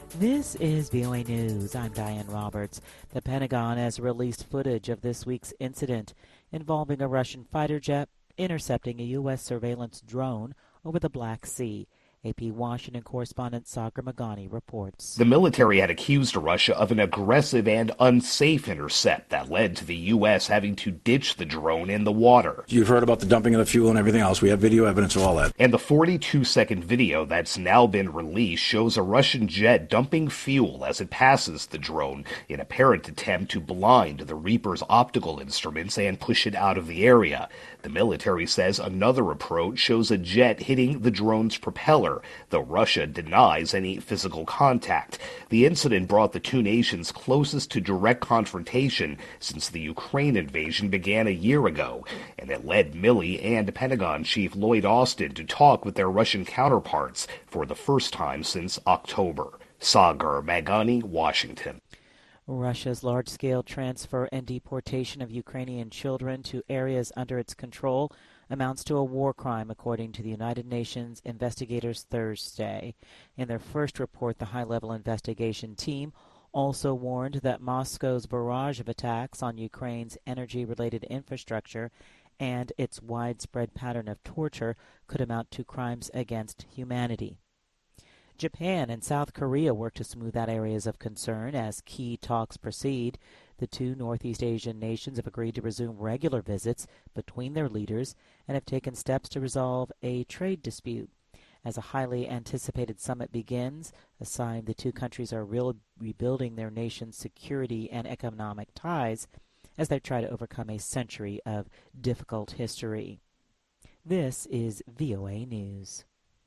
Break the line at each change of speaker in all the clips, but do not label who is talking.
This is VOA News. I'm Diane Roberts. The Pentagon has released footage of this week's incident involving a Russian fighter jet intercepting a U.S. surveillance drone over the Black Sea. AP Washington correspondent Sagar Magani reports.
The military had accused Russia of an aggressive and unsafe intercept that led to the U.S. having to ditch the drone in the water.
You've heard about the dumping of the fuel and everything else. We have video evidence of all that.
And the 42-second video that's now been released shows a Russian jet dumping fuel as it passes the drone in apparent attempt to blind the Reaper's optical instruments and push it out of the area. The military says another approach shows a jet hitting the drone's propeller, though Russia denies any physical contact. The incident brought the two nations closest to direct confrontation since the Ukraine invasion began a year ago, and it led Milley and Pentagon Chief Lloyd Austin to talk with their Russian counterparts for the first time since October. Sagar Magani, Washington.
Russia's large-scale transfer and deportation of Ukrainian children to areas under its control amounts to a war crime, according to the United Nations investigators Thursday. In their first report, the high-level investigation team also warned that Moscow's barrage of attacks on Ukraine's energy-related infrastructure and its widespread pattern of torture could amount to crimes against humanity. Japan and South Korea work to smooth out areas of concern as key talks proceed. The two Northeast Asian nations have agreed to resume regular visits between their leaders and have taken steps to resolve a trade dispute. As a highly anticipated summit begins, a sign the two countries are rebuilding their nation's security and economic ties as they try to overcome a century of difficult history. This is VOA News.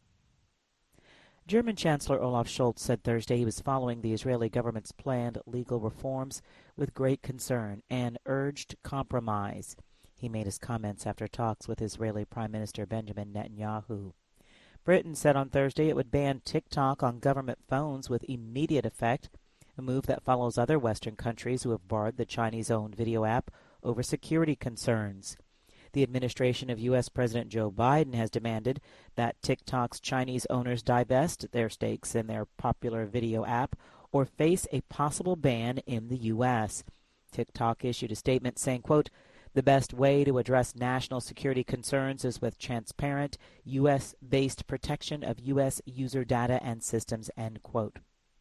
German Chancellor Olaf Scholz said Thursday he was following the Israeli government's planned legal reforms with great concern and urged compromise. He made his comments after talks with Israeli Prime Minister Benjamin Netanyahu. Britain said on Thursday it would ban TikTok on government phones with immediate effect, a move that follows other Western countries who have barred the Chinese-owned video app over security concerns. The administration of U.S. President Joe Biden has demanded that TikTok's Chinese owners divest their stakes in their popular video app or face a possible ban in the U.S. TikTok issued a statement saying, quote, "The best way to address national security concerns is with transparent, U.S.-based protection of U.S. user data and systems," end quote.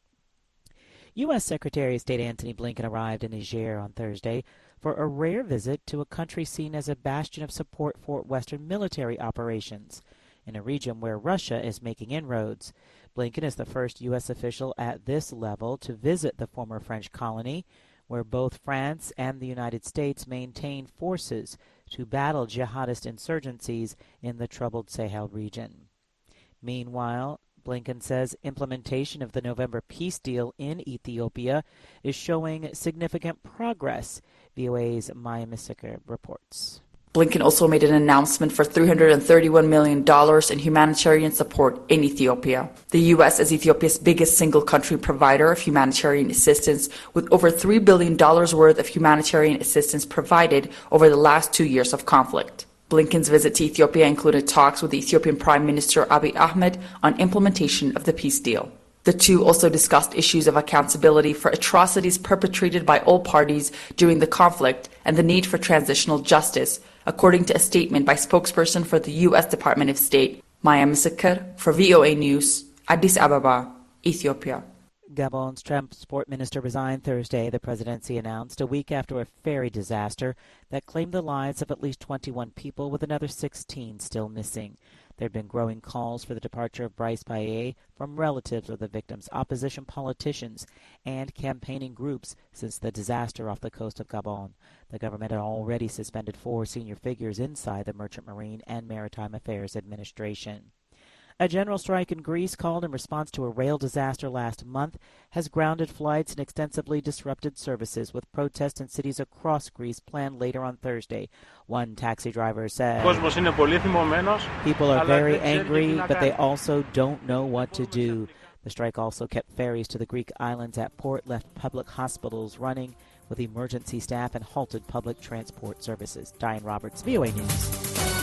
U.S. Secretary of State Antony Blinken arrived in Niger on Thursday for a rare visit to a country seen as a bastion of support for Western military operations in a region where Russia is making inroads. Blinken is the first U.S. official at this level to visit the former French colony, where both France and the United States maintain forces to battle jihadist insurgencies in the troubled Sahel region. Meanwhile, Blinken says implementation of the November peace deal in Ethiopia is showing significant progress. VOA's Maya Missiker reports.
Blinken also made an announcement for $331 million in humanitarian support in Ethiopia. The U.S. is Ethiopia's biggest single country provider of humanitarian assistance, with over $3 billion worth of humanitarian assistance provided over the last 2 years of conflict. Blinken's visit to Ethiopia included talks with the Ethiopian Prime Minister Abiy Ahmed on implementation of the peace deal. The two also discussed issues of accountability for atrocities perpetrated by all parties during the conflict and the need for transitional justice, according to a statement by spokesperson for the U.S. Department of State. Maya Missiker for VOA News, Addis Ababa, Ethiopia.
Gabon's transport minister resigned Thursday, the presidency announced, a week after a ferry disaster that claimed the lives of at least 21 people, with another 16 still missing. There have been growing calls for the departure of Brice Paye from relatives of the victims, opposition politicians, and campaigning groups since the disaster off the coast of Gabon. The government had already suspended 4 senior figures inside the Merchant Marine and Maritime Affairs Administration. A general strike in Greece, called in response to a rail disaster last month, has grounded flights and extensively disrupted services, with protests in cities across Greece planned later on Thursday. One taxi driver said, "People are very angry, but they also don't know what to do." The strike also kept ferries to the Greek islands at port, left public hospitals running with emergency staff, and halted public transport services. Diane Roberts, VOA News.